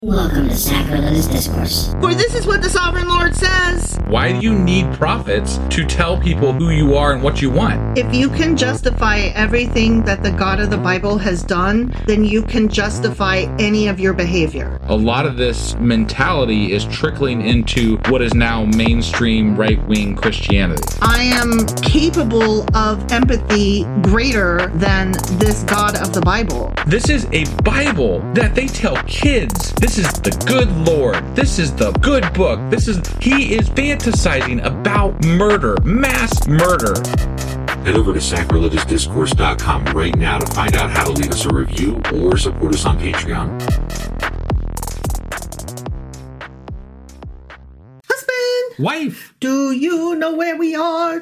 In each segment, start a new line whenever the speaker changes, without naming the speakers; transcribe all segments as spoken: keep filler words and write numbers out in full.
Welcome to Sacrilegious Discourse.
For this is what the Sovereign Lord says.
Why do you need prophets to tell people who you are and what you want?
If you can justify everything that the God of the Bible has done, then you can justify any of your behavior.
A lot of this mentality is trickling into what is now mainstream right-wing Christianity.
I am capable of empathy greater than this God of the Bible.
This is a Bible that they tell kids. This is the good Lord. This is the good book. This is, he is fantasizing about murder, mass murder.
Head over to sacrilegious discourse dot com right now to find out how to leave us a review or support us on Patreon.
Husband!
Wife!
Do you know where we are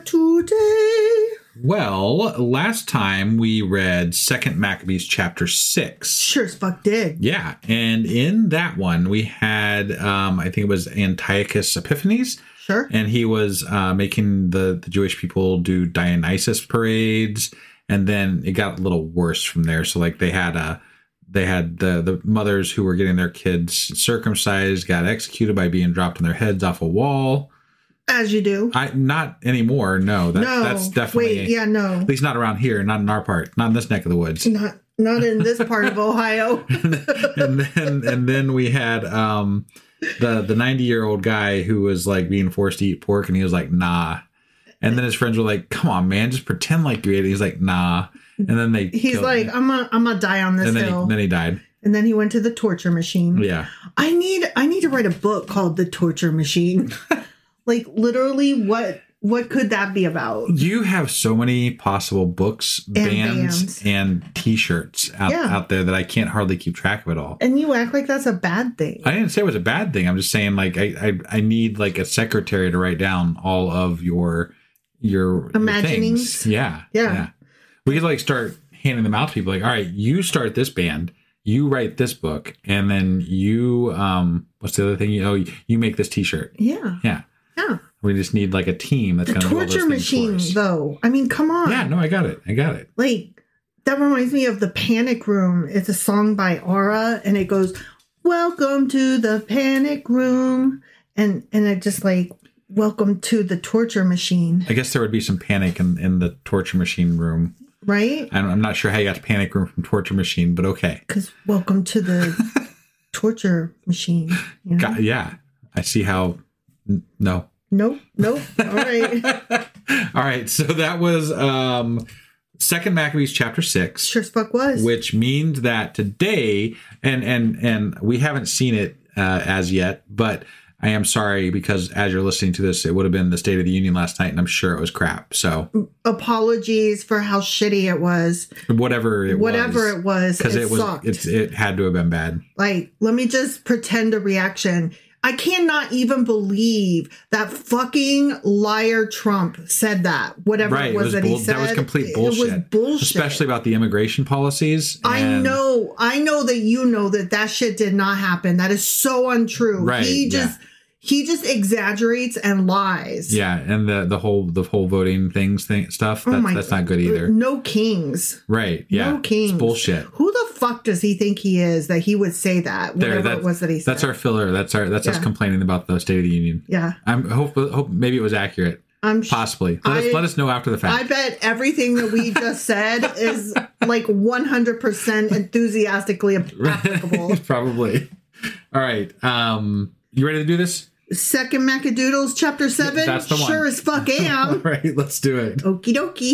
today?
Well, last time we read Second Maccabees chapter six.
Sure as fuck did.
Yeah, and in that one we had, um, I think it was Antiochus Epiphanes.
Sure.
And he was uh, making the, the Jewish people do Dionysus parades, and then it got a little worse from there. So like they had a, they had the the mothers who were getting their kids circumcised got executed by being dropped on their heads off a wall.
As you do.
I not anymore. No, that,
no.
that's definitely
Wait, yeah, no.
At least not around here, not in our part, not in this neck of the woods.
Not not in this part of Ohio.
and then and then we had um, the the ninety year old guy who was like being forced to eat pork, and he was like, nah. And then his friends were like, come on, man, just pretend like you ate it. He's like, nah. And then they
he's like, him. I'm gonna I'm gonna die on this
and then
hill.
He, then he died.
And then he went to the torture machine.
Yeah.
I need I need to write a book called The Torture Machine. Like, literally, what what could that be about?
You have so many possible books,
and
bands,
bands,
and T-shirts out,
yeah.
out there that I can't hardly keep track of it all.
And you act like that's a bad thing.
I didn't say it was a bad thing. I'm just saying, like, I I, I need like a secretary to write down all of your your
imaginings.
Your yeah,
yeah,
yeah. We could like start handing them out to people. Like, all right, you start this band, you write this book, and then you um, what's the other thing? You know, you, you make this T-shirt.
Yeah,
yeah.
Yeah.
We just need like a team that's going to do all those things.
The torture machine, though. I mean, come on.
Yeah, no, I got it. I got it.
Like, that reminds me of The Panic Room. It's a song by Aura, and it goes, welcome to the panic room. And and it just like, welcome to the torture machine.
I guess there would be some panic in, in the torture machine room.
Right?
I don't, I'm not sure how you got to panic room from torture machine, but okay.
Because welcome to the torture machine. You know?
Got, yeah. I see how... N- no.
Nope. Nope. All right.
All right. So that was um, Second Maccabees chapter six.
Sure as fuck was.
Which means that today, and and and we haven't seen it uh, as yet, but I am sorry because as you're listening to this, it would have been the State of the Union last night, and I'm sure it was crap. So
apologies for how shitty it was.
Whatever it
Whatever
was.
it was,
because
it,
it was
sucked.
It, it had to have been bad.
Like, let me just pretend a reaction. I cannot even believe that fucking liar Trump said that. Whatever
right.
it was,
it was
that
bull-
he said.
That was complete bullshit.
It was bullshit.
Especially about the immigration policies.
I
and-
know. I know that you know that that shit did not happen. That is so untrue.
Right,
He just...
yeah.
He just exaggerates and lies.
Yeah, and the the whole the whole voting things thing stuff.
Oh
That's,
my
that's not good either.
No kings.
Right. Yeah.
No kings.
It's bullshit.
Who the fuck does he think he is that he would say that? Whatever
There,
it was that he said.
That's our filler. That's our that's
Yeah.
us complaining about the State of the Union.
Yeah.
I'm hope hope maybe it was accurate.
I'm sh-
Possibly. Let,
I,
us, let us know after the fact.
I bet everything that we just said is like one hundred percent enthusiastically applicable.
Probably. All right. Um, you ready to do this?
Second Macadoodles, chapter seven.
That's the one.
Sure as fuck am.
All right, let's do it.
Okie dokie.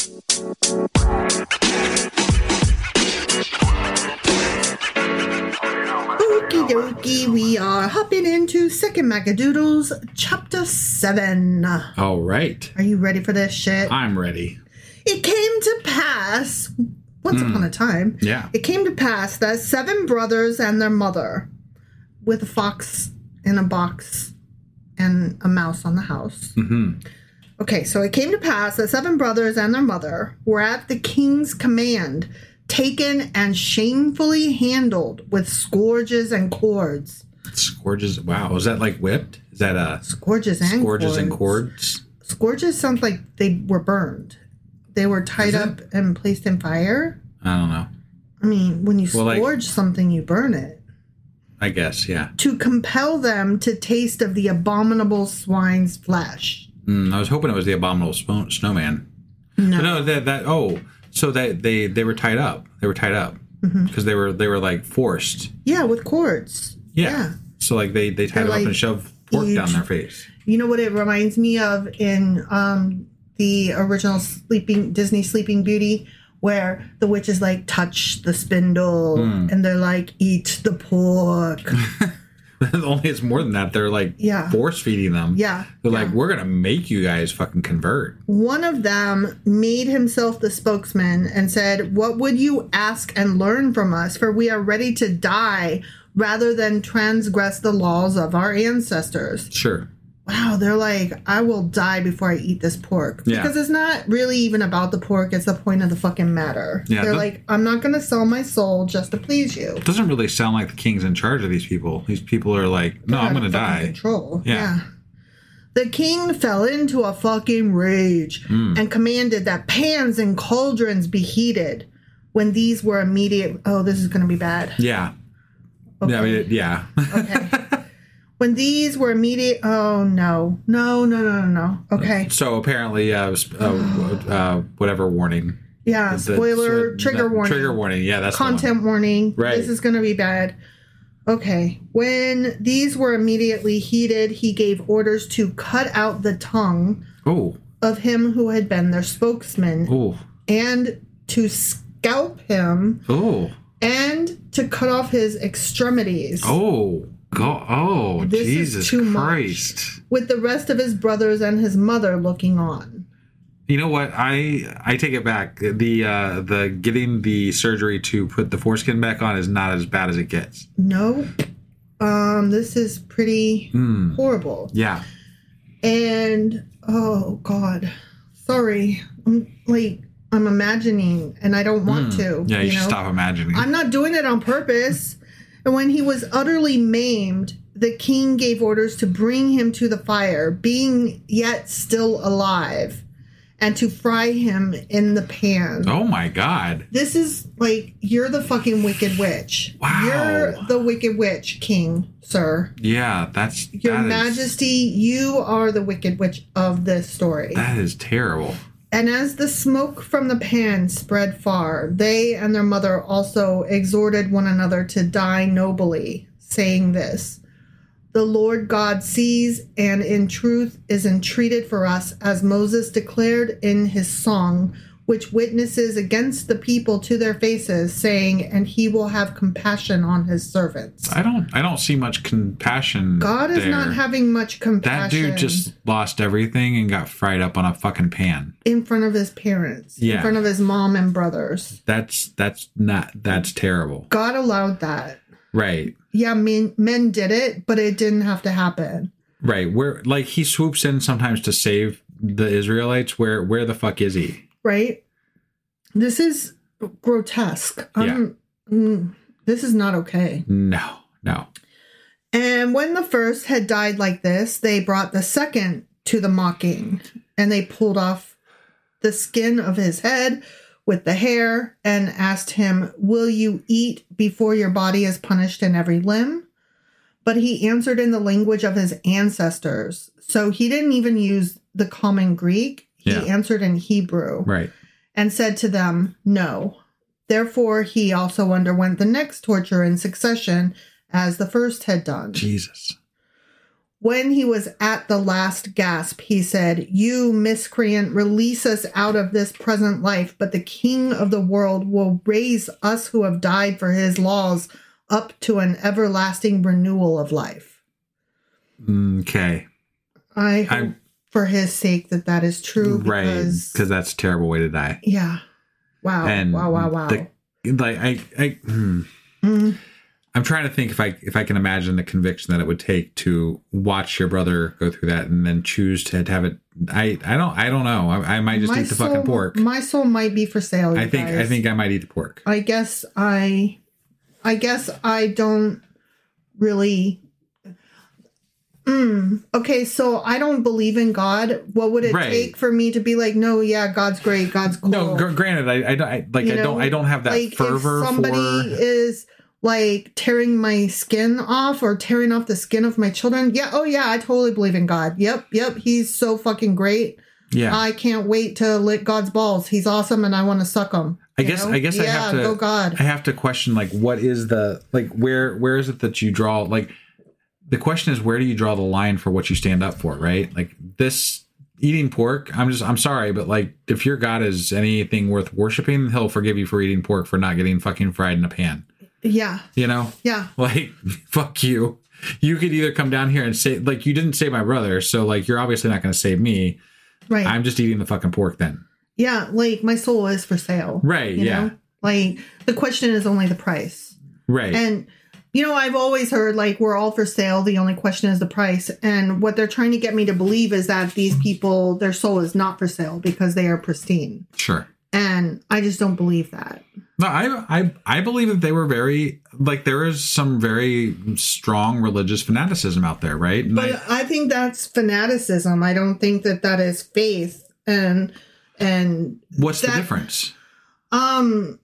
Okie dokie. We are hopping into Second Macadoodles, chapter seven.
All right.
Are you ready for this shit?
I'm ready.
It came to pass, once
Mm.
upon a time,
Yeah.
it came to pass that seven brothers and their mother, with a fox in a box and a mouse on the house.
Mm-hmm.
Okay, so it came to pass that seven brothers and their mother were at the king's command, taken and shamefully handled with scourges and cords.
Scourges. Wow. Is that like whipped? Is that a
Scourges and
scourges
cords.
and cords?
Scourges sounds like they were burned. They were tied
Is it?
up and placed in fire.
I don't know.
I mean, when you
Well, like-
scourge something, you burn it.
I guess, yeah.
to compel them to taste of the abominable swine's flesh.
Mm, I was hoping it was the abominable sp- snowman.
No.
But no, that that oh, so that they they were tied up. They were tied up because
Mm-hmm.
they were they were like forced.
Yeah, with cords.
Yeah.
Yeah.
So like they they tied
They're
them
like
up and shoved pork
huge.
down their face.
You know what it reminds me of in um, the original Sleeping Disney Sleeping Beauty, where the witch is like, touch the spindle,
Hmm.
and they're like, eat the pork.
Only it's more than that. They're like
Yeah.
force feeding them.
Yeah.
They're
yeah.
like, we're gonna make you guys fucking convert.
One of them made himself the spokesman and said, "What would you ask and learn from us? For we are ready to die rather than transgress the laws of our ancestors."
Sure.
Wow, they're like, I will die before I eat this pork.
Yeah.
Because it's not really even about the pork, it's the point of the fucking matter.
Yeah,
they're
the-
like, I'm not going to sell my soul just to please you.
It doesn't really sound like the king's in charge of these people. These people are like, no,
They're
I'm
out
gonna
of fucking
die.
Control.
Yeah.
The king fell into a fucking rage
Hmm.
and commanded that pans and cauldrons be heated. When these were immediate, oh, this is going to be bad.
Yeah. Yeah. I mean, it- yeah.
Okay. When these were immediate, oh no, no, no, no, no, no. Okay,
So apparently, uh, sp- uh, uh, whatever warning.
yeah.
The-
Spoiler,
so-
trigger
the-
warning.
Trigger warning. Yeah, that's the one.
Content warning.
Right.
This is going to be bad. Okay. When these were immediately heated, he gave orders to cut out the tongue
Oh,
of him who had been their spokesman
oh,
and to scalp him
oh,
and to cut off his extremities
oh, God, oh,
This is
Jesus
too much.
Christ!
with the rest of his brothers and his mother looking on.
You know what? I I take it back. The uh, the getting the surgery to put the foreskin back on is not as bad as it gets.
No. Um, this is pretty
Hmm.
horrible.
Yeah.
And oh God, sorry. I'm like I'm imagining, and I don't want to.
Hmm. Yeah, you,
you
should
know?
stop imagining.
I'm not doing it on purpose. And when he was utterly maimed, the king gave orders to bring him to the fire, being yet still alive, and to fry him in the pan.
Oh my God!
This is like, you're the fucking wicked witch.
Wow.
You're the wicked witch, king, sir.
Yeah, that's
Your
that is-
Majesty, you are the wicked witch of this story.
that is terrible.
And as the smoke from the pan spread far, they and their mother also exhorted one another to die nobly, saying this: "The Lord God sees, and in truth is entreated for us, as Moses declared in his song, which witnesses against the people to their faces, saying, and he will have compassion on his servants."
I don't I don't see much compassion.
God is
there.
not having much
That
compassion
dude just lost everything and got fried up on a fucking pan.
in front of his parents,
Yeah.
in front of his mom and brothers.
That's that's not that's terrible.
God allowed that.
Right.
Yeah, men, men did it, but it didn't have to happen.
Right. Where like he swoops in sometimes to save the Israelites. Where where the fuck is he?
Right? This is grotesque. Um, mm, this is not okay.
No. No.
And when the first had died like this, they brought the second to the mocking, and they pulled off the skin of his head with the hair and asked him, "Will you eat before your body is punished in every limb?" But he answered in the language of his ancestors. So he didn't even use the common Greek. He
Yeah.
answered in Hebrew.
Right.
And said to them, "No." Therefore, he also underwent the next torture in succession, as the first had done.
Jesus.
When he was at the last gasp, he said, "You miscreant, release us out of this present life, but the King of the world will raise us who have died for his laws up to an everlasting renewal of life."
Okay.
I hope
I'm-
for his sake that that is true.
Right.
Because,
Because that's a terrible way to die.
yeah. Wow.
And
wow, wow, wow.
the- like I I. Hmm.
Mm.
I'm trying to think if I if I can imagine the conviction that it would take to watch your brother go through that and then choose to, to have it. I I don't I don't know. I, I might just
My
eat the
soul-
fucking pork.
My soul might be for sale.
I
you
think I
guys.
think I might eat the pork.
I guess I, I guess I don't really. Mm, okay, so I don't believe in God. What would it
Right.
take for me to be like, no, yeah, God's great, God's cool?
No, gr- granted, I, I don't I, like
You
I don't
know?
I don't have that
like
fervor
if somebody
for.
is like tearing my skin off or tearing off the skin of my children. Yeah. Oh yeah. I totally believe in God. Yep. Yep. He's so fucking great.
Yeah.
I can't wait to lick God's balls. He's awesome. And I want to suck him.
I guess, know? I guess
yeah,
I have to,
go God.
I have to question, like, what is the, like, where, where is it that you draw, like, the question is, where do you draw the line for what you stand up for? Right. Like this eating pork. I'm just, I'm sorry, but like, if your God is anything worth worshiping, he'll forgive you for eating pork for not getting fucking fried in a pan.
Yeah.
You know?
Yeah.
Like, fuck you. You could either come down here and say, like, you didn't save my brother, so, like, you're obviously not going to save me.
Right.
I'm just eating the fucking pork then.
Yeah. Like, my soul is for sale.
Right.
You
Yeah.
know? Like, the question is only the price.
Right.
And, you know, I've always heard, like, we're all for sale. The only question is the price. And what they're trying to get me to believe is that these people, their soul is not for sale because they are pristine.
Sure.
And I just don't believe that.
No, I, I I believe that they were very, like, there is some very strong religious fanaticism out there, right? And
But
I,
I think that's fanaticism. I don't think that that is faith. And and
what's
that,
the difference?
Um,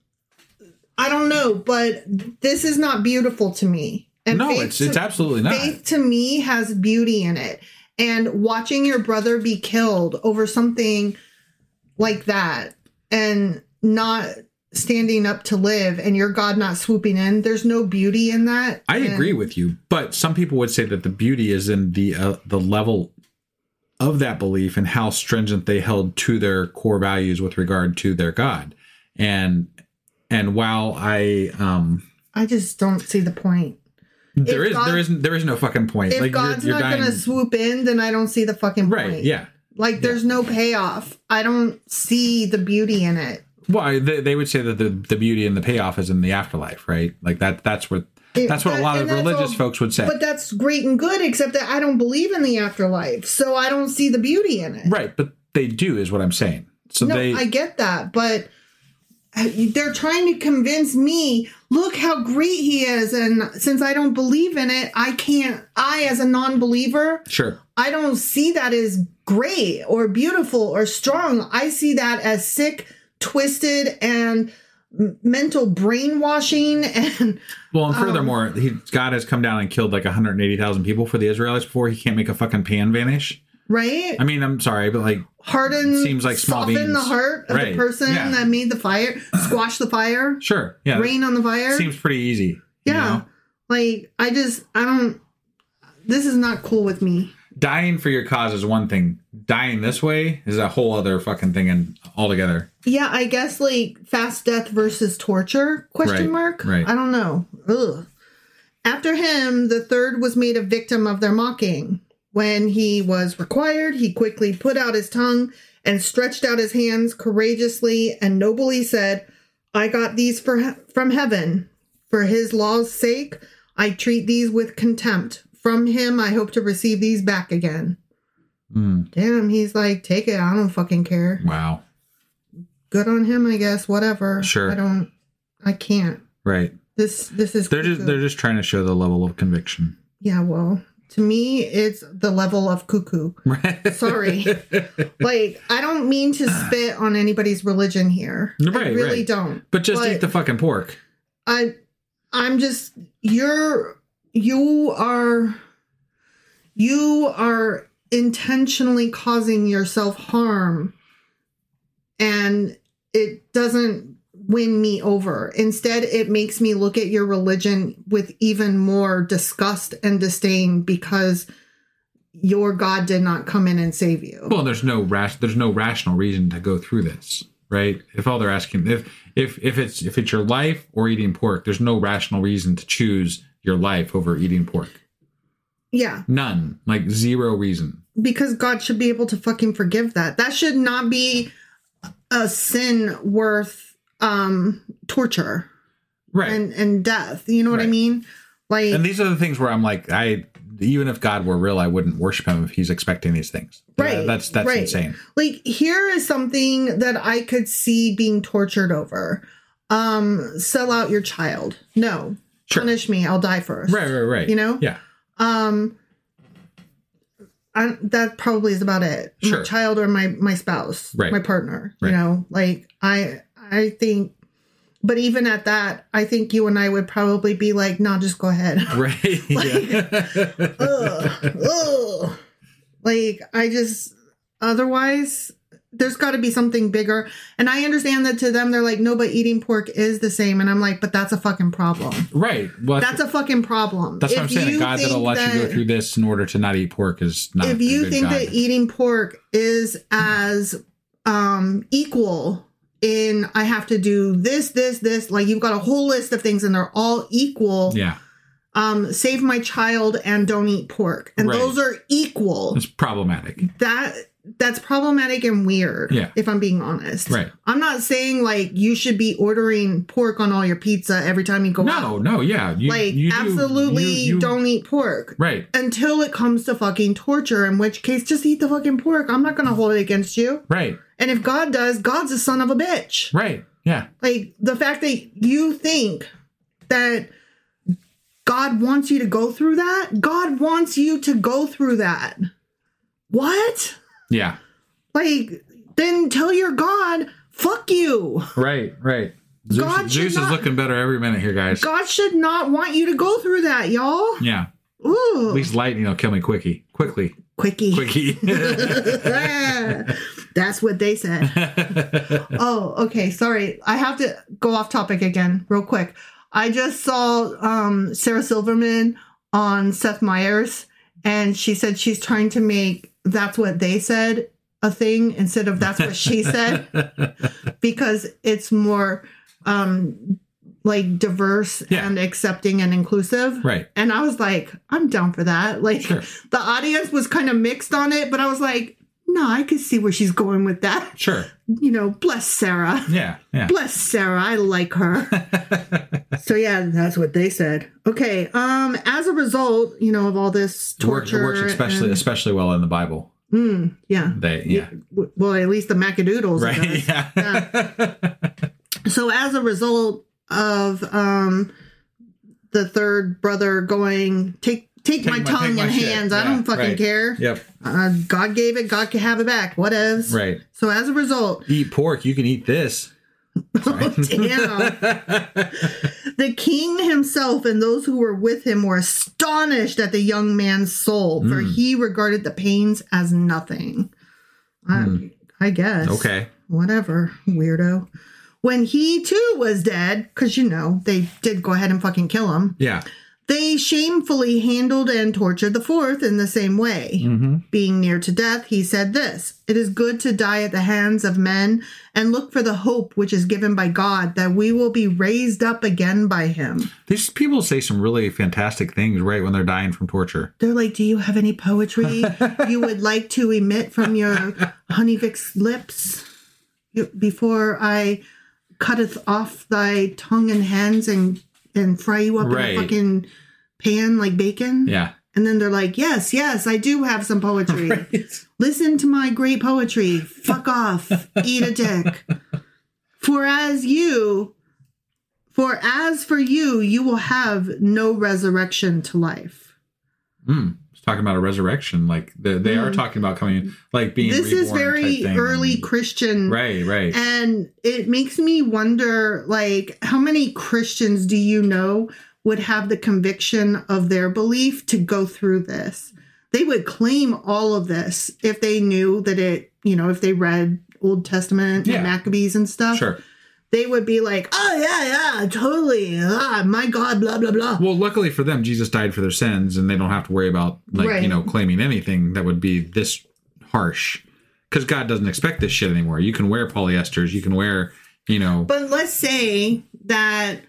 I don't know, but this is not beautiful to me. And
no,
faith
it's
to,
it's absolutely not.
Faith to me has beauty in it. And watching your brother be killed over something like that and not standing up to live and your God not swooping in, there's no beauty in that.
I
and,
agree with you, but some people would say that the beauty is in the uh, the level of that belief and how stringent they held to their core values with regard to their God. And and while I um
I just don't see the point.
there
If
is
God,
there is there is no fucking point.
If
like
God's
you're, you're
not
dying,
going to swoop in, then I don't see the fucking point.
right? Yeah.
Like there's no payoff. I don't see the beauty in it.
Well, they, they would say that the, the beauty and the payoff is in the afterlife, right? Like that. That's what that's what a lot of religious
all,
folks would say.
But that's great and good, except that I don't believe in the afterlife, so I don't see the beauty in it.
Right, but they do, is what I'm saying. So
no,
they,
I get that, but they're trying to convince me. Look how great he is, and since I don't believe in it, I can't. I, as a non-believer,
sure,
I don't see that as great or beautiful or strong. I see that as sick, twisted, and mental brainwashing. And
well, and
um,
furthermore, he, God has come down and killed like one hundred eighty thousand people for the Israelites before he can't make a fucking pan vanish.
Right?
I mean, I'm sorry, but like,
harden,
seems like small
soften
beans.
the heart of
Right.
the person
Yeah.
that made the fire, squash the fire,
sure, yeah,
rain on the fire.
seems pretty easy.
Yeah,
you know?
like I just, I don't. This is not cool with me.
Dying for your cause is one thing. Dying this way is a whole other fucking thing and altogether.
Yeah, I guess like fast death versus torture? Question
Right,
mark.
right.
I don't know. Ugh. After him, the third was made a victim of their mocking. When he was required, he quickly put out his tongue and stretched out his hands courageously and nobly said, I got these for, from heaven. For his law's sake, I treat these with contempt. From him, I hope to receive these back again.
Mm.
Damn, he's like, take it. I don't fucking care.
Wow.
Good on him, I guess. Whatever.
Sure.
I don't, I can't.
Right.
This, this is,
They're just, they're just trying to show the level of conviction.
yeah, well, to me, it's the level of cuckoo.
Right.
Sorry. Like, I don't mean to spit on anybody's religion here.
Right,
I really
right.
don't.
But just
But
eat the fucking pork.
I, I'm just, you're, you are, you are intentionally causing yourself harm, and it doesn't win me over. Instead, it makes me look at your religion with even more disgust and disdain because your God did not come in and save you.
Well, there's no rash, there's no rational reason to go through this, right? If all they're asking, if if if it's if it's your life or eating pork, there's no rational reason to choose your life over eating pork.
Yeah.
None, like zero reason.
Because God should be able to fucking forgive that. That should not be a sin worth um torture,
Right.
and and death. You know what I
Right.
mean? Like,
And these are the things where I'm like, I even if God were real, I wouldn't worship him if he's expecting these things.
right.
That's that's
right.
insane.
Like, here is something that I could see being tortured over. Um, sell out your child. No.
Sure.
Punish me. I'll die first.
Right, right, right.
You know?
Yeah.
Um, I, that probably is about it.
Sure.
My child or my my spouse,
Right.
my partner.
Right.
You know, like I I think But even at that, I think you and I would probably be like, no, just go ahead.
Right.
like, ugh, ugh. Like, I just, otherwise, there's got to be something bigger. And I understand that to them, they're like, no, but eating pork is the same. And I'm like, but that's a fucking problem.
Right. Well,
that's a fucking problem.
That's what
if
I'm saying. A
you
God that'll let
that,
you go through this in order to not eat pork is not
If you
a good
think
God.
that eating pork is as um, equal in, I have to do this, this, this, like you've got a whole list of things and they're all equal.
Yeah.
Um, save my child and don't eat pork. And
Right.
those are equal.
It's problematic.
That that's problematic and weird.
Yeah.
If I'm being honest.
Right.
I'm not saying like you should be ordering pork on all your pizza every time you go out.
No, no, yeah. You,
Like
you do-
absolutely
you- you-
don't eat pork.
Right.
Until it comes to fucking torture, in which case just eat the fucking pork. I'm not gonna hold it against you.
Right.
And if God does, God's a son of a bitch.
Right. Yeah.
Like the fact that you think that God wants you to go through that, God wants you to go through that. What?
Yeah.
Like, then tell your God, fuck you.
Right. Right. Zeus,
God should
Zeus is
not-
looking better every minute here, guys.
God should not want you to go through that, y'all.
Yeah.
Ooh.
At least lightning will kill me quickie. Quickly.
Quickie.
Quickie.
That's what they said. Oh, okay. Sorry. I have to go off topic again real quick. I just saw um, Sarah Silverman on Seth Meyers, and she said she's trying to make That's What They Said a thing instead of That's What She Said, because it's more um, like diverse
Yeah.
and accepting and inclusive.
Right.
And I was like, I'm down for that. Like
Sure.
the audience was kind of mixed on it, but I was like, no, I could see where she's going with that.
Sure.
You know, bless Sarah.
Yeah. Yeah.
Bless Sarah. I like her. So yeah, that's what they said. Okay. Um, as a result, you know, of all this
It works, it
torture.
works especially
and-
especially well in the Bible.
Mm, yeah.
They yeah.
W- Well, at least the Macadoodles. it
Right.
does.
Yeah.
So as a result of um the third brother going, take take,
Take
my
my-
tongue
take my
in
shit.
hands. I
Yeah,
don't fucking
right.
care.
Yep.
Uh, God gave it. God can have it back. Whatevs.
Right.
So as a result,
Eat pork, you can eat this.
oh, damn. The king himself and those who were with him were astonished at the young man's soul, for
Mm.
he regarded the pains as nothing. I, I guess.
Okay.
Whatever, weirdo. When he too was dead, because you know, they did go ahead and fucking kill him,
Yeah.
they shamefully handled and tortured the fourth in the same way.
Mm-hmm.
Being near to death, he said this: "It is good to die at the hands of men and look for the hope which is given by God, that we will be raised up again by him."
These people say some really fantastic things right when they're dying from torture.
They're like, "Do you have any poetry you would like to emit from your Honeyvick's lips You- before I cutteth off thy tongue and hands and, and fry you up
Right.
in a fucking pan like bacon?"
Yeah.
And then they're like, yes, yes, I do have some poetry. Listen to my great poetry. Fuck off. Eat a dick. For as you, for as for you, you will have no resurrection to life.
Mm. It's talking about a resurrection. Like they, they are talking about coming, like being
This is
reborn
very
type thing.
early
And-
Christian.
Right, right.
And it makes me wonder, like, how many Christians do you know would have the conviction of their belief to go through this? They would claim all of this if they knew that it, you know, if they read Old Testament
Yeah.
and Maccabees and stuff.
Sure.
They would be like, oh, yeah, yeah, totally. Ah, my God, blah, blah, blah.
Well, luckily for them, Jesus died for their sins, and they don't have to worry about, like,
Right.
you know, claiming anything that would be this harsh. Because God doesn't expect this shit anymore. You can wear polyesters. You can wear, you know.
But let's say that,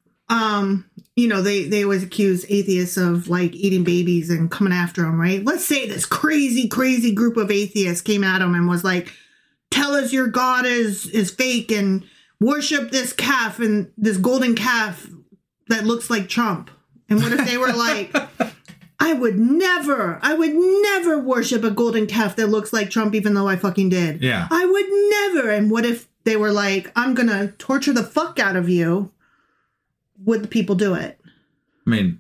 um, you know, they, they always accuse atheists of like eating babies and coming after them, right? Let's say this crazy, crazy group of atheists came at them and was like, tell us your God is, is fake and worship this calf and this golden calf that looks like Trump. And what if they were like, I would never, I would never worship a golden calf that looks like Trump, even though I fucking did.
Yeah.
I would never. And what if they were like, I'm going to torture the fuck out of you? Would the people do it?
I mean,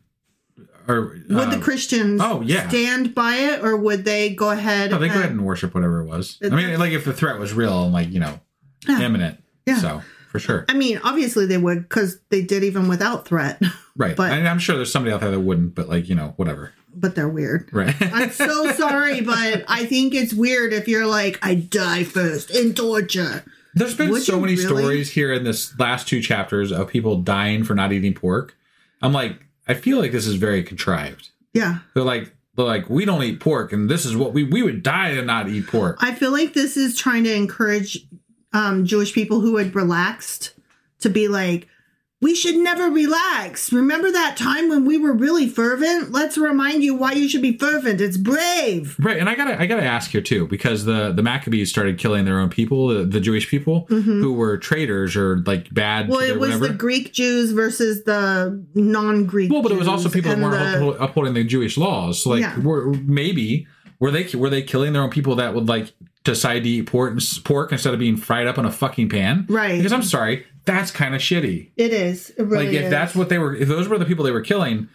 or
Would
uh,
the Christians
oh, yeah.
stand by it, or would they go ahead?
no, they go
and-
ahead and worship whatever it was. I mean, like if the threat was real and like, you know,
Yeah.
imminent.
Yeah.
So for sure.
I mean, obviously they would because they did even without threat.
Right.
But
and I'm sure there's somebody out there that wouldn't, but like, you know, whatever.
But they're weird.
Right.
I'm so sorry, but I think it's weird if you're like, I die first in torture.
There's been
Would
so
you
many
really?
stories here in this last two chapters of people dying for not eating pork. I'm like, I feel like this is very contrived.
Yeah.
They're like, they're like, we don't eat pork, and this is what we we would die to not eat pork.
I feel like this is trying to encourage um, Jewish people who had relaxed to be like, we should never relax. Remember that time when we were really fervent? Let's remind you why you should be fervent. It's brave.
Right, and I gotta I gotta ask here too, because the the Maccabees started killing their own people, the, the Jewish people
Mm-hmm.
who were traitors or like bad.
Well,
to
it
their
was
whatever.
the Greek Jews versus the non-Greek.
Well, but it was also
Jews
people that
and
weren't
the-
uphold- upholding the Jewish laws. So, like,
Yeah.
were, maybe were they were they killing their own people that would like decide to eat pork, pork instead of being fried up in a fucking pan?
Right.
Because I'm sorry, that's kind of shitty.
It is. It really
Like, if
is.
that's what they were, if those were the people they were killing,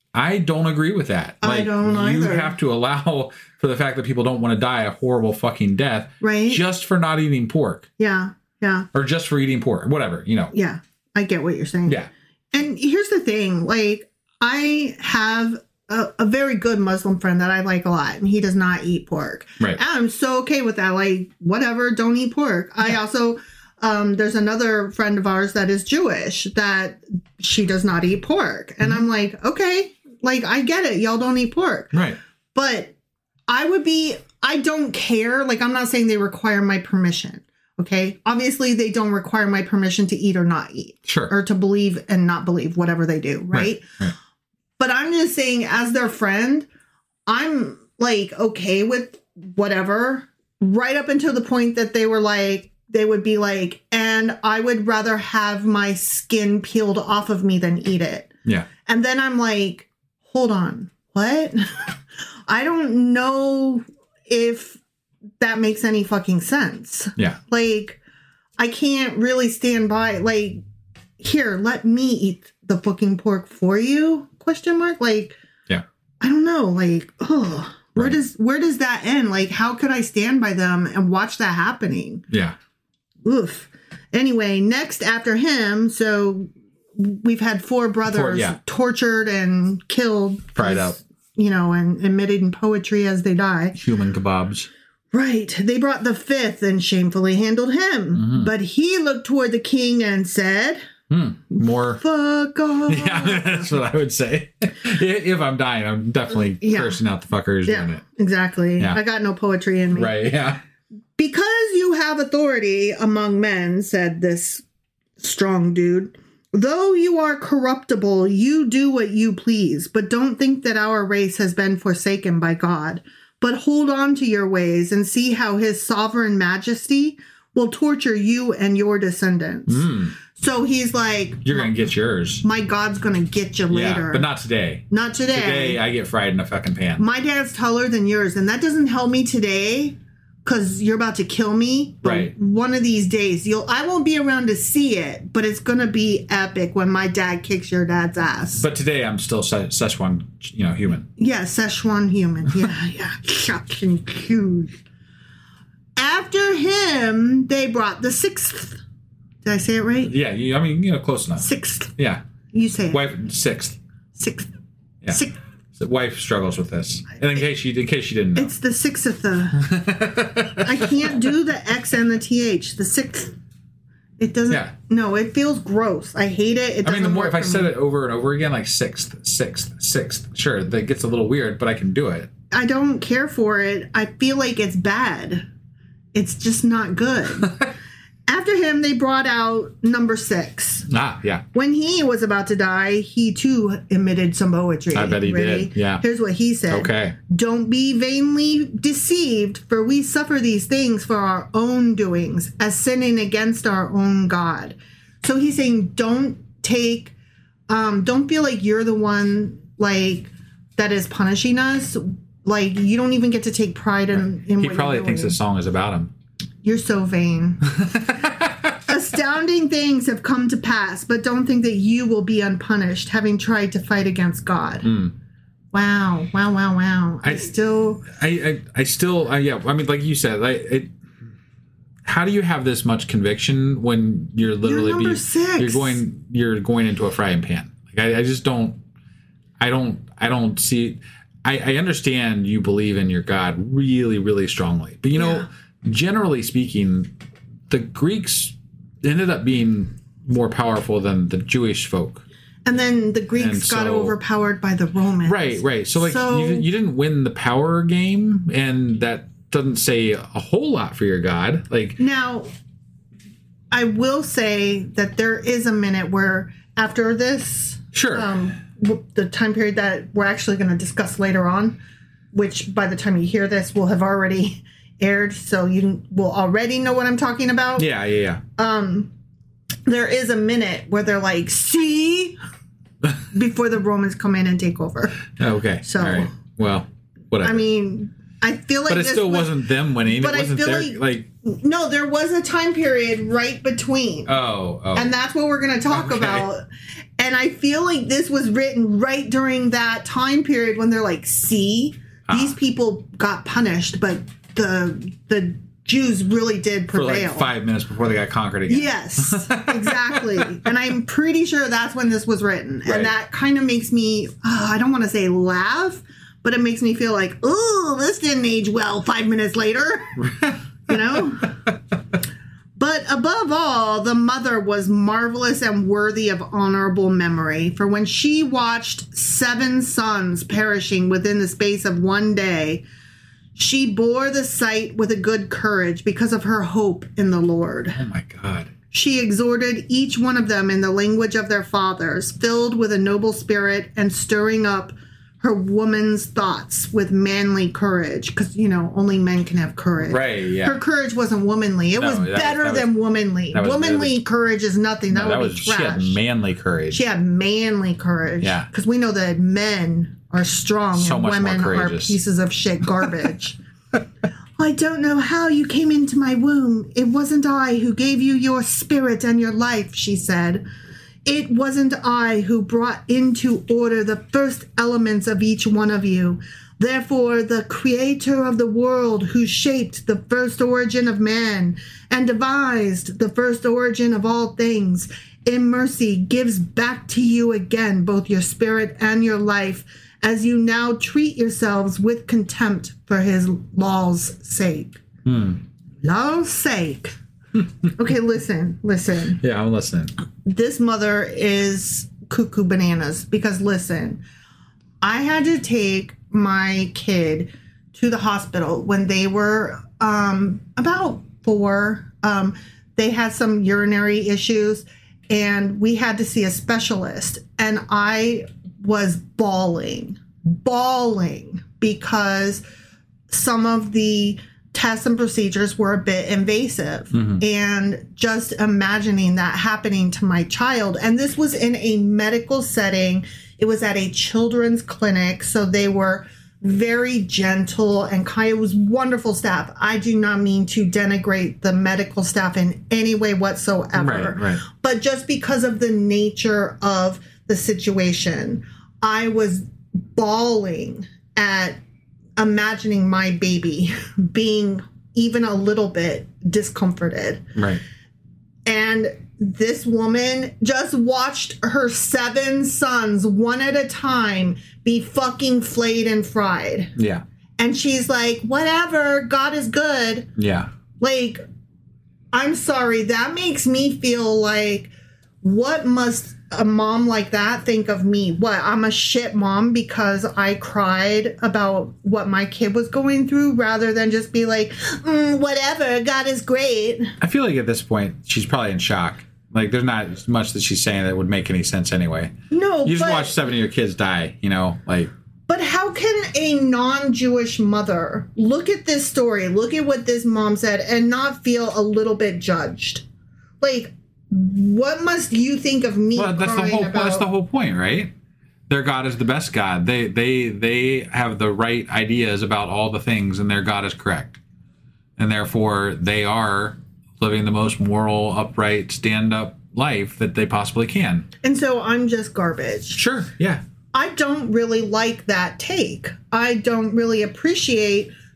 I don't agree with that.
I
Like,
don't
you
either.
have to allow for the fact that people don't want to die a horrible fucking death,
Right.
just for not eating pork
Yeah. Yeah.
or just for eating pork, whatever, you know.
Yeah. I get what you're saying.
Yeah.
And here's the thing, like, I have a, a very good Muslim friend that I like a lot, and he does not eat pork.
Right.
And I'm so okay with that. Like, whatever, don't eat pork. I also, um, there's another friend of ours that is Jewish that she does not eat pork. And
Mm-hmm.
I'm like, okay, like, I get it. Y'all don't eat pork.
Right.
But I would be, I don't care. Like, I'm not saying they require my permission. Okay. Obviously, they don't require my permission to eat or not eat.
Sure.
Or to believe and not believe, whatever they do. Right.
Right.
But I'm just saying, as their friend, I'm like, okay with whatever, right up until the point that they were like, they would be like, and I would rather have my skin peeled off of me than eat it.
Yeah.
And then I'm like, hold on, what? I don't know if that makes any fucking sense.
Yeah.
Like, I can't really stand by, like, here, let me eat the fucking pork for you? Question mark? Like,
Yeah.
I don't know. Like, oh, where
Right.
does where does that end? Like, how could I stand by them and watch that happening?
Yeah.
Oof. Anyway, next after him, so we've had four brothers
Four, yeah.
tortured and killed,
Fried
as,
up.
you know, and emitted in poetry as they die.
Human kebabs.
Right. They brought the fifth and shamefully handled him.
Mm-hmm.
But he looked toward the king and said,
Hmm. More.
fuck off.
Yeah, that's what I would say. If I'm dying, I'm definitely
Yeah.
cursing out the fuckers doing
Yeah,
it.
exactly.
Yeah.
I got no poetry in me.
Right, yeah.
Because you have authority among men, said this strong dude, though you are corruptible, you do what you please, but don't think that our race has been forsaken by God. But hold on to your ways and see how his sovereign majesty will torture you and your descendants.
Mm.
So he's like,
You're going to get yours.
my God's going to get you later.
Yeah, but not today.
Not today.
Today, I get fried in a fucking pan.
My dad's taller than yours, and that doesn't help me today because you're about to kill me. But
Right.
one of these days, you'll I won't be around to see it, but it's gonna be epic when my dad kicks your dad's ass.
But today, I'm still Se- Szechuan, you know, human.
Yeah, Szechuan human. Yeah, yeah. Chopped and huge. After him, they brought the sixth. Did I say it right?
Yeah, you, I mean, you know, close enough.
Sixth.
Yeah.
You say it.
Wife, sixth.
Sixth.
Yeah.
Sixth.
So wife struggles with this. And in case you, in case you didn't know.
It's the sixth of the. I can't do the X and the T H. The sixth. It doesn't.
Yeah.
No, it feels gross. I hate it. It
I mean, the
doesn't
more,
work
if I
for
said
me.
it over and over again, like sixth, sixth, sixth, sure, that gets a little weird, but I can do it.
I don't care for it. I feel like it's bad. It's just not good. After him, they brought out number six.
Ah, yeah.
When he was about to die, he too emitted some poetry.
I bet he
Ready?
did, yeah.
Here's what he said.
Okay.
Don't be vainly deceived, for we suffer these things for our own doings, as sinning against our own God. So he's saying, don't take, um, don't feel like you're the one, like, that is punishing us. Like, you don't even get to take pride in, in
He
what
probably
you're
thinks
doing.
this song is about him.
You're so vain. Astounding things have come to pass, but don't think that you will be unpunished, having tried to fight against God.
Mm.
Wow, wow, wow, wow. I,
I-
still...
I, I, I still, I, yeah, I mean, like you said, I, it, how do you have this much conviction when you're literally
You're number
being,
six.
you're going you're going into a frying pan? Like I, I just don't I don't I don't see I, I understand you believe in your God really, really strongly. But you know,
Yeah.
generally speaking, the Greeks ended up being more powerful than the Jewish folk.
And then the Greeks
And
got
so-
overpowered by the Romans.
Right, right. So like
So-
you, you didn't win the power game, and that doesn't say a whole lot for your God. Like
Now, I will say that there is a minute where after this,
sure.
um, w- the time period that we're actually going to discuss later on, which by the time you hear this will have already aired, so you will already know what I'm talking about.
yeah, yeah, yeah.
There is a minute where they're like, see, before the Romans come in and take over.
Oh, okay.
So-
All right. Well, whatever.
I mean, I feel like
but it
this
still
was-
wasn't them winning.
but
It
I
wasn't
feel
their
like-
like
No, there was a time period right between.
oh, oh.
And that's what we're going to talk
Okay.
about. And I feel like this was written right during that time period when they're like, see, these
Ah.
people got punished, but the the Jews really did
for
prevail.
like five minutes before they got conquered again.
Yes, exactly. And I'm pretty sure that's when this was written.
Right.
And that kind of makes me, uh, I don't want to say laugh, but it makes me feel like, oh, this didn't age well five minutes later. You know? But above all, the mother was marvelous and worthy of honorable memory. For when she watched seven sons perishing within the space of one day, she bore the sight with a good courage because of her hope in the Lord.
Oh my God.
She exhorted each one of them in the language of their fathers, filled with a noble spirit and stirring up her woman's thoughts with manly courage. Because, you know, only men can have courage.
Right, yeah.
Her courage wasn't womanly. It
No,
was
that was-
better
that was-
than womanly.
that was-
womanly
that was-
courage is nothing. That
No, that
would
was
be
she
trash.
had manly courage.
She had manly courage.
Yeah.
Because we know that men are strong
So
and
much more
women are
courageous.
pieces of shit garbage. I don't know how you came into my womb. It wasn't I who gave you your spirit and your life, she said. It wasn't I who brought into order the first elements of each one of you. Therefore, the creator of the world who shaped the first origin of man and devised the first origin of all things, in mercy gives back to you again both your spirit and your life, as you now treat yourselves with contempt for his law's sake.
Hmm.
Law's sake. Okay, listen, listen.
Yeah, I'm listening.
This mother is cuckoo bananas because listen, I had to take my kid to the hospital when they were um, about four. Um, they had some urinary issues and we had to see a specialist. And I was bawling, bawling because some of the tests and procedures were a bit invasive. And just imagining that happening to my child. And this was in a medical setting. It was at a children's clinic. So they were very gentle and kind. It was wonderful staff. I do not mean to denigrate the medical staff in any way whatsoever.
Right, right.
But just because of the nature of the situation, I was bawling at imagining my baby being even a little bit discomforted.
Right.
And this woman just watched her seven sons, one at a time, be fucking flayed and fried.
Yeah.
And she's like, whatever, God is good.
Yeah.
Like, I'm sorry, that makes me feel like, what must a mom like that think of me? What, I'm a shit mom because I cried about what my kid was going through rather than just be like, mm, whatever, God is great.
I feel like at this point she's probably in shock. Like there's not much that she's saying that would make any sense anyway.
No,
You just
but,
watch seven of your kids die, you know, like
but how can a non-Jewish mother look at this story, look at what this mom said, and not feel a little bit judged? Like, what must you think of me?
well, that's the
crying
whole
about?
that's the whole point, right? Their God is the best God. They they they have the right ideas about all the things, and their God is correct, and therefore they are living the most moral, upright, stand-up life that they possibly can.
And so I'm just garbage.
Sure, yeah.
I don't really like that take. I don't really appreciate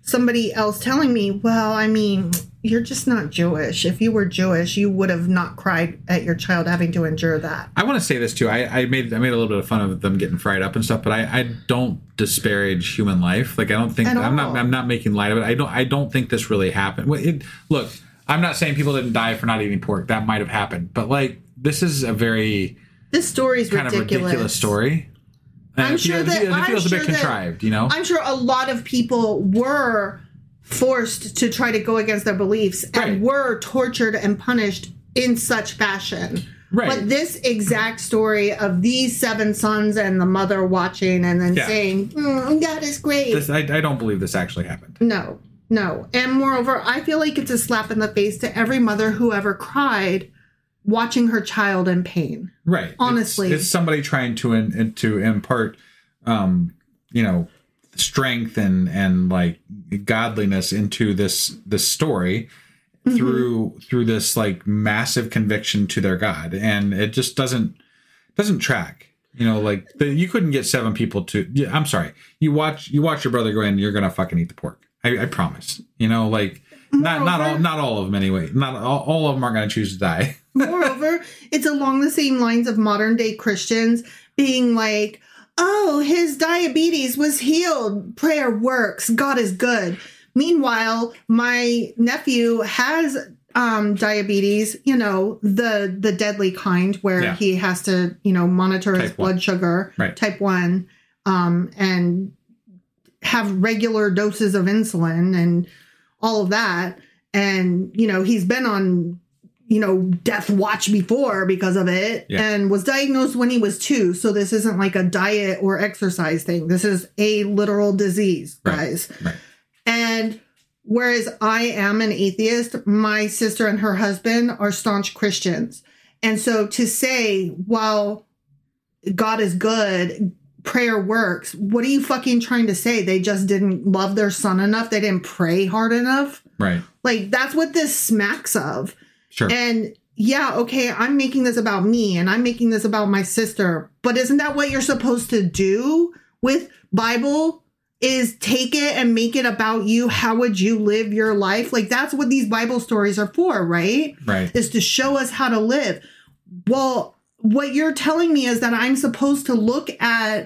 somebody else telling me, well, I mean, you're just not Jewish. If you were Jewish, you would have not cried at your child having to endure that.
I want to say this too. I, I made I made a little bit of fun of them getting fried up and stuff, but I, I don't disparage human life. Like I don't think
At
I'm
all.
not I'm not making light of it. I don't I don't think this really happened. Well, It, look, I'm not saying people didn't die for not eating pork. That might have happened, but like this is a very
This story is
kind
ridiculous.
of ridiculous story. And
I'm
it
sure
feels,
that
it
I'm
feels a bit
sure that-
contrived, you know.
I'm sure a lot of people were forced to try to go against their beliefs and
Right.
were tortured and punished in such fashion.
Right.
But this exact story of these seven sons and the mother watching and then
Yeah.
saying, mm, God is great.
This, I, I don't believe this actually happened.
No, no. And moreover, I feel like it's a slap in the face to every mother who ever cried watching her child in pain.
Right.
Honestly.
It's, it's somebody trying to in, to impart, um, you know, strength and and like godliness into this this story
Mm-hmm.
through through this like massive conviction to their God, and it just doesn't doesn't track. You know, like the, you couldn't get seven people to. Yeah, I'm sorry. You watch you watch your brother go in, you're gonna fucking eat the pork. I, I promise. You know, like not not all not all of them anyway. Not all, all of them are gonna choose to die.
Moreover, it's along the same lines of modern day Christians being like, oh, his diabetes was healed. Prayer works. God is good. Meanwhile, my nephew has um, diabetes, you know, the the deadly kind where
Yeah.
he has to, you know, monitor his
Type one.
blood sugar,
Right.
type one, um, and have regular doses of insulin and all of that. And, you know, he's been on, you know, death watch before because of it
Yeah.
and was diagnosed when he was two. So this isn't like a diet or exercise thing. This is a literal disease,
Right.
guys.
Right.
And whereas I am an atheist, my sister and her husband are staunch Christians. And so to say, well, God is good, prayer works, what are you fucking trying to say? They just didn't love their son enough? They didn't pray hard enough?
Right.
Like, that's what this smacks of.
Sure.
And yeah, okay, I'm making this about me and I'm making this about my sister. But isn't that what you're supposed to do with Bible? Is take it and make it about you. How would you live your life? Like, that's what these Bible stories are for, right?
Right.
Is to show us how to live. Well, what you're telling me is that I'm supposed to look at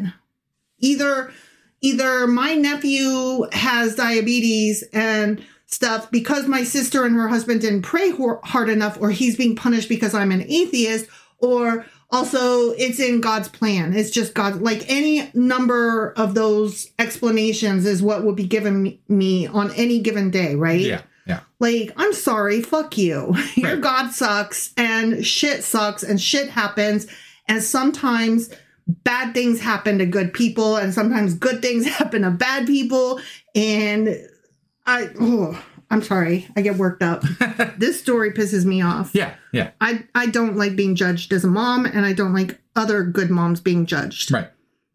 either either my nephew has diabetes and stuff because my sister and her husband didn't pray hard enough, or he's being punished because I'm an atheist, or also it's in God's plan. It's just God. Like, any number of those explanations is what would be given me on any given day, right?
Yeah. Yeah.
Like, I'm sorry, fuck you. Your
Right.
God sucks and shit sucks and shit happens. And sometimes bad things happen to good people and sometimes good things happen to bad people. And I, oh, I'm sorry, I get worked up. This story pisses me off.
Yeah. Yeah.
I, I don't like being judged as a mom, and I don't like other good moms being judged.
Right.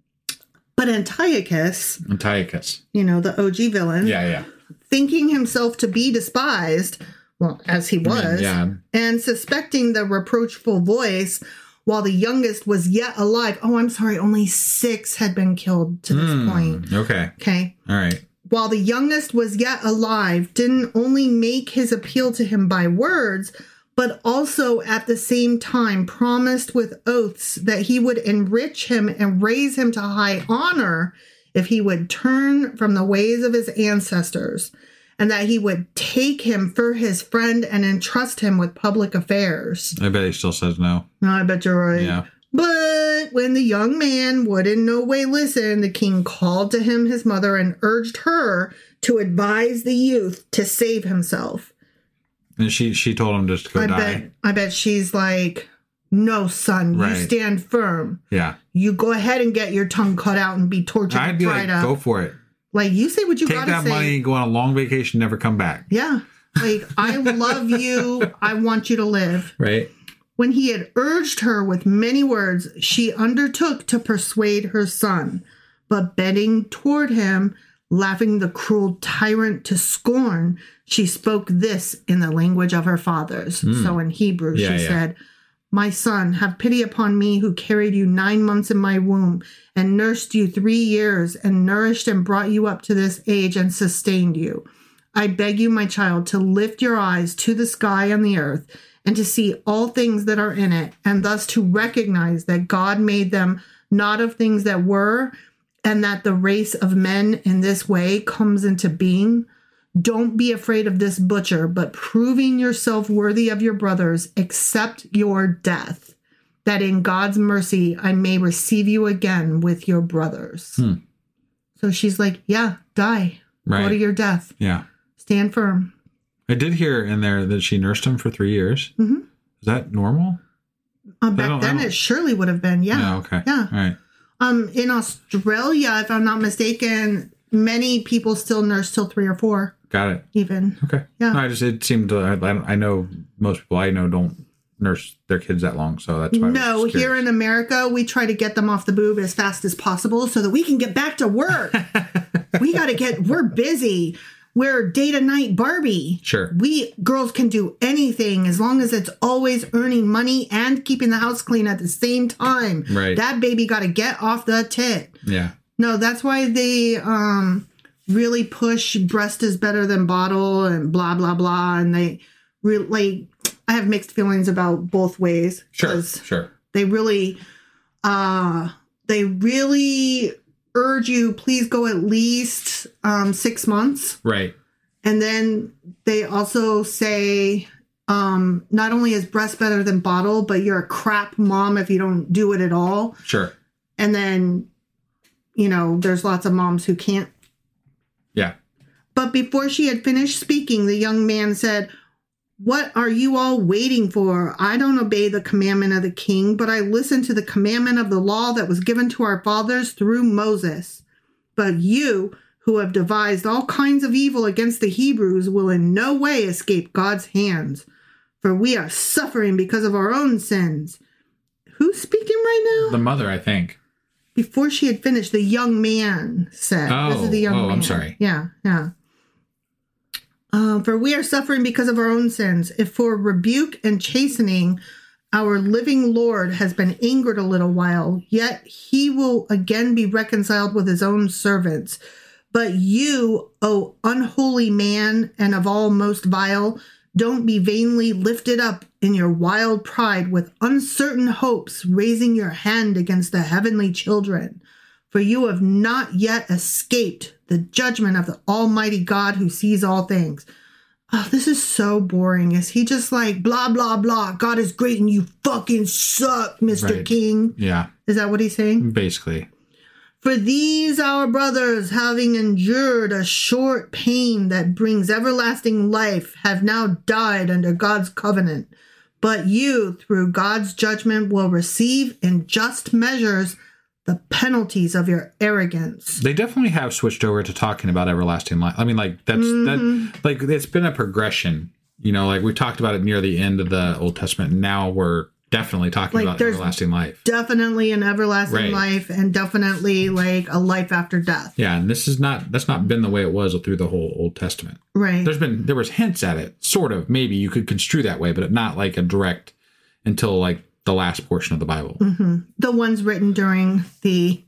But Antiochus,
Antiochus.
you know, the O G villain,
Yeah. Yeah.
thinking himself to be despised, well, as he was,
Yeah.
and suspecting the reproachful voice while the youngest was yet alive. Oh, I'm sorry, only six had been killed to this
Mm,
point.
Okay.
Okay.
All right.
While the youngest was yet alive, didn't only make his appeal to him by words, but also at the same time promised with oaths that he would enrich him and raise him to high honor if he would turn from the ways of his ancestors, and that he would take him for his friend and entrust him with public affairs.
I bet he still says no.
No, I bet you're right.
Yeah.
But when the young man would in no way listen, the king called to him his mother and urged her to advise the youth to save himself.
And she she told him just to go
I
die.
bet I bet she's like, no, son,
Right.
you stand firm.
Yeah.
You go ahead and get your tongue cut out and be tortured
I'd
and
be
fried
like,
up.
go for it.
Like, you say what you
Take
gotta
that
say.
money, go on a long vacation, never come back.
Yeah. Like, I love you. I want you to live.
Right.
When he had urged her with many words, she undertook to persuade her son, but bending toward him, laughing the cruel tyrant to scorn, she spoke this in the language of her fathers. So in Hebrew,
Yeah,
she
yeah.
said, my son, have pity upon me who carried you nine months in my womb and nursed you three years and nourished and brought you up to this age and sustained you. I beg you, my child, to lift your eyes to the sky and the earth and to see all things that are in it, and thus to recognize that God made them not of things that were, and that the race of men in this way comes into being. Don't be afraid of this butcher, but proving yourself worthy of your brothers, accept your death, that in God's mercy I may receive you again with your brothers.
Hmm.
So she's like, yeah, die.
Right.
Go to your death.
Yeah.
Stand firm.
I did hear in there that she nursed him for three years.
Mm-hmm.
Is that normal?
Uh, back then it surely would have been. Yeah.
Yeah. Okay.
Yeah.
All right.
Um, in Australia, if I'm not mistaken, many people still nurse till three or four.
Got it.
Even.
Okay.
Yeah.
No, I just, it seemed, to, I, I know most people I know don't nurse their kids that long. So that's why I was
No,
just
here
curious.
in America, we try to get them off the boob as fast as possible so that we can get back to work. we got to get, we're busy. We're day to night Barbie.
Sure.
We girls can do anything as long as it's always earning money and keeping the house clean at the same time.
Right.
That baby got to get off the tit.
Yeah.
No, that's why they um, really push breast is better than bottle and blah, blah, blah. And they really, like, I have mixed feelings about both ways.
Sure.
'cause
Sure.
They really, uh, they really urge you, please go at least um, six months.
Right.
And then they also say, um, not only is breast better than bottle, but you're a crap mom if you don't do it at all.
Sure.
And then, you know, there's lots of moms who can't.
Yeah.
But before she had finished speaking, the young man said, what are you all waiting for? I don't obey the commandment of the king, but I listen to the commandment of the law that was given to our fathers through Moses. But you, who have devised all kinds of evil against the Hebrews, will in no way escape God's hands, for we are suffering because of our own sins. Who's speaking right now?
The mother, I think.
Before she had finished, the young man said,
Oh,
this is the young
oh,
man.
I'm sorry.
Yeah, yeah. Uh, for we are suffering because of our own sins. If for rebuke and chastening our living Lord has been angered a little while, yet he will again be reconciled with his own servants. But you, O unholy man, and of all most vile, don't be vainly lifted up in your wild pride with uncertain hopes, raising your hand against the heavenly children. For you have not yet escaped the judgment of the Almighty God who sees all things. Oh, this is so boring. Is he just like, blah, blah, blah, God is great and you fucking suck, Mister
Right.
King?
Yeah.
Is that what he's saying?
Basically.
For these our brothers, having endured a short pain that brings everlasting life, have now died under God's covenant. But you, through God's judgment, will receive in just measures the penalties of your arrogance.
They definitely have switched over to talking about everlasting life. I mean, like, that's,
Mm-hmm.
that, like, it's been a progression. You know, like, we talked about it near the end of the Old Testament. And now we're definitely talking
Like,
about
there's
everlasting life.
Definitely an everlasting
Right.
life and definitely like a life after death.
Yeah, and this is not, that's not been the way it was through the whole Old Testament.
Right.
There's been, there was hints at it, sort of, maybe you could construe that way, but not like a direct until like the last portion of the Bible.
Mm-hmm. The ones written during the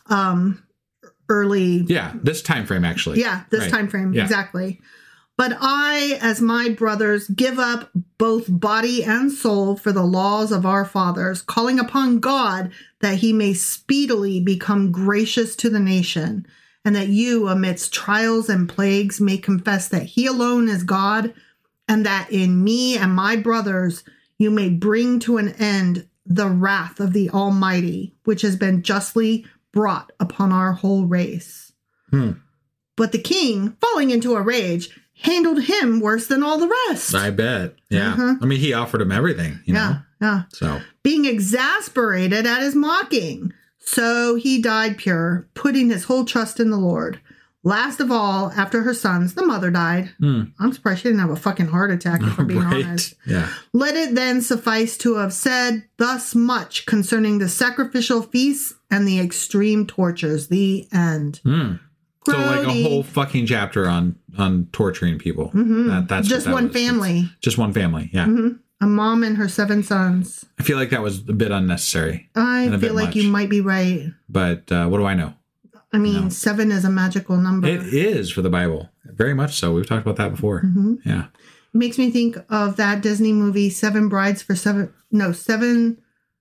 um, early.
Yeah, this time frame actually.
Yeah, this
Right.
time frame.
Yeah.
Exactly. But I, as my brothers, give up both body and soul for the laws of our fathers, calling upon God that he may speedily become gracious to the nation, and that you, amidst trials and plagues, may confess that he alone is God, and that in me and my brothers you may bring to an end the wrath of the Almighty, which has been justly brought upon our whole race.
Hmm.
But the king, falling into a rage, handled him worse than all the rest.
I bet. Yeah.
Uh-huh.
I mean, he offered him everything, you
yeah,
know?
yeah.
So,
Being exasperated at his mocking. So he died pure, putting his whole trust in the Lord. Last of all, after her sons, the mother died.
hmm.
I'm surprised she didn't have a fucking heart attack, if I'm being
right.
honest.
Yeah.
Let it then suffice to have said thus much concerning the sacrificial feasts and the extreme tortures. The end.
Hmm. So like a
Grody.
whole fucking chapter on on torturing people.
Mhm.
That, that's
Just
what that
one
was.
family.
It's just one family. Yeah.
Mhm. A mom and her seven sons.
I feel like that was a bit unnecessary.
I
and a
feel
bit
like
much.
you might be right.
But uh, what do I know?
I mean,
No.
seven is a magical number.
It is for the Bible. Very much so. We've talked about that before.
Mm-hmm.
Yeah.
It makes me think of that Disney movie, Seven Brides for Seven. No, Seven.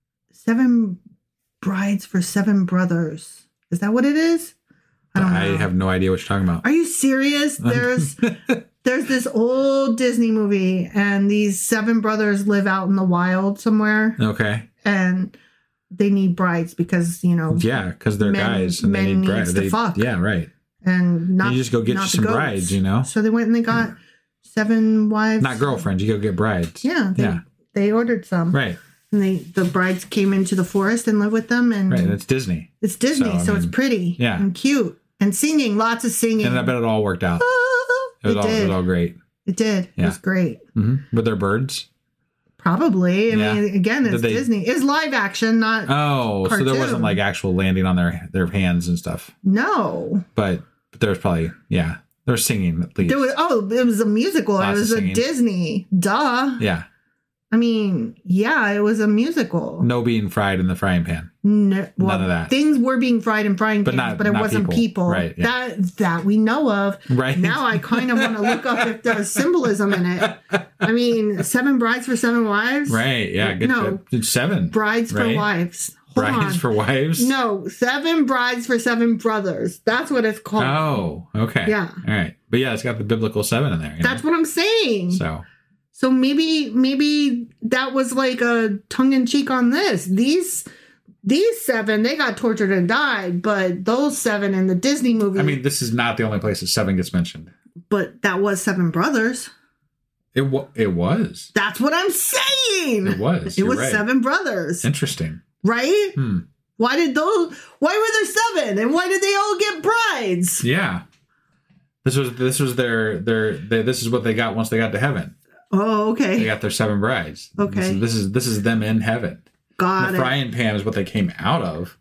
Seven Brides for Seven Brothers. Is that what it is? I don't know.
I have no idea what you're talking about.
Are you serious? There's there's this old Disney movie, and these seven brothers live out in the wild somewhere,
Okay.
and they need brides because, you know,
Yeah, because they're
Men-
guys and
men
they need
needs
brides.
to
They,
fuck.
Yeah, right.
and not
you just go get
not
you
the
some
goats.
brides, you know?
So they went and they got seven wives.
Not girlfriends. You go get brides.
Yeah, they,
Yeah.
they ordered some.
Right.
And they the brides came into the forest and lived with them, and
Right. That's Disney.
it's Disney,
So,
so,
I
it's
mean,
pretty
yeah.
and cute and singing, lots of singing.
And I bet it all worked out. It was,
it
all, it
did.
was all great.
It did. It
Yeah.
was great.
hmm But they're birds.
Probably. I
Yeah.
mean, again, it's
Did they-
Disney. It's live action, not
Oh, so there
Cartoon.
wasn't like actual landing on their, their hands and stuff.
no.
But, but there was probably, yeah, they're singing at least.
There was oh, it was a musical.
Lots
it
of
was a
singing.
Disney. Duh.
Yeah.
I mean, yeah, it was a musical.
No being fried in the frying pan.
No, well,
None of that.
Things were being fried in frying
But
pans,
not-
but it
not
wasn't
people.
people.
Right, yeah.
That that we know of.
Right.
Now I kind of want to look up if there's symbolism in it. I mean, seven brides for seven wives.
Right. Yeah. Good.
No.
It's seven.
Brides for
Right?
wives. Hold
Brides
on.
for wives?
No, seven brides for seven brothers. That's what it's called.
Oh, okay.
Yeah.
All right. But yeah, it's got the biblical seven in there. you
That's
know?
what I'm saying.
So,
So maybe maybe that was like a tongue in cheek on this. These these seven, they got tortured and died, but those seven in the Disney movie,
I mean, this is not the only place that seven gets mentioned.
but that was seven brothers.
It wa- it was.
That's what I'm saying.
It was.
It
You're
was
right.
seven brothers,
Interesting.
right?
Hmm.
Why did those? Why were there seven? And why did they all get brides?
Yeah. This was this was their their, their this is what they got once they got to heaven.
Oh,
They
okay,
got their seven brides.
Okay.
This is this is, this is them in heaven.
got
the
it.
frying pan is what they came out of.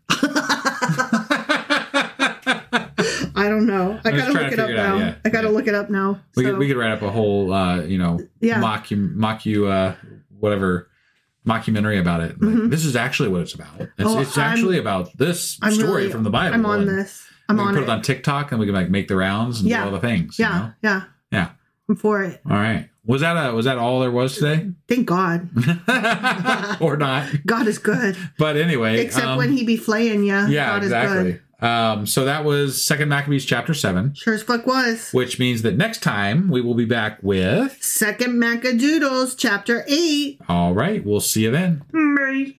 I don't know. I
I'm just
gotta
trying
look
to
it up
figure it out,
now.
yeah.
I gotta
Yeah.
look it up now.
We
So-
could we could write up a whole uh, you know
Yeah.
mock you mock you uh, whatever mockumentary about it. Like, this is actually what it's about. It's,
Oh,
it's
I'm-
actually about this
I'm
story
really-
from the Bible.
I'm on
and
this. I'm
we can
on
put
it.
it on TikTok and we can like make the rounds and
Yeah.
do all the things. you
Yeah,
know?
yeah.
Yeah.
I'm for it.
All right. Was that a, was that all there was today?
Thank God.
Or not?
God is good.
But anyway,
Except
um,
when he be flaying you.
yeah,
God is
exactly.
good.
Um, so that was Second Maccabees chapter seven,
Sure as fuck was.
which means that next time we will be back with.
Second Macadoodles, chapter eight.
All right. We'll see you then.
Bye.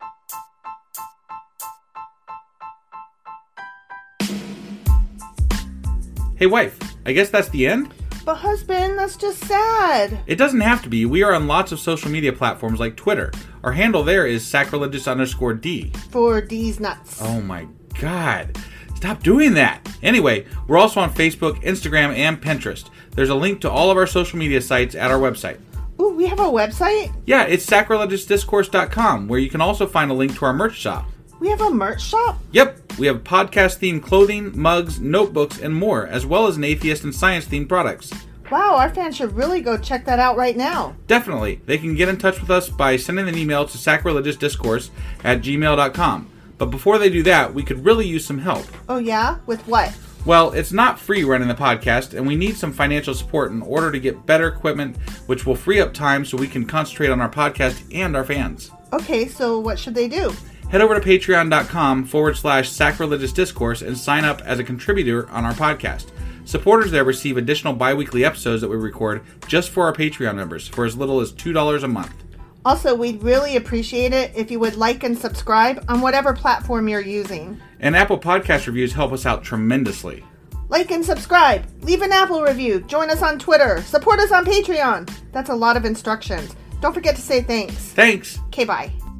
Hey, wife, I guess that's the end?
But husband, that's just sad.
It doesn't have to be. We are on lots of social media platforms like Twitter. Our handle there is sacrilegious underscore D.
For these nuts.
Oh my god. Stop doing that. Anyway, we're also on Facebook, Instagram, and Pinterest. There's a link to all of our social media sites at our website.
Ooh, we have a website?
Yeah, it's sacrilegious discourse dot com, where you can also find a link to our merch shop.
We have a merch shop?
Yep, we have podcast-themed clothing, mugs, notebooks, and more, as well as an atheist and science-themed products.
Wow, our fans should really go check that out right now.
Definitely. They can get in touch with us by sending an email to sacrilegiousdiscourse at gmail dot com. But before they do that, we could really use some help.
Oh yeah? With what?
Well, it's not free running the podcast, and we need some financial support in order to get better equipment, which will free up time so we can concentrate on our podcast and our fans.
Okay, so what should they do?
Head over to patreon.com forward slash sacrilegious discourse and sign up as a contributor on our podcast. Supporters there receive additional bi-weekly episodes that we record just for our Patreon members for as little as two dollars a month.
Also, we'd really appreciate it if you would like and subscribe on whatever platform you're using.
And Apple Podcast reviews help us out tremendously.
Like and subscribe, leave an Apple review, join us on Twitter, support us on Patreon. That's a lot of instructions. Don't forget to say thanks.
Thanks!
Okay, bye.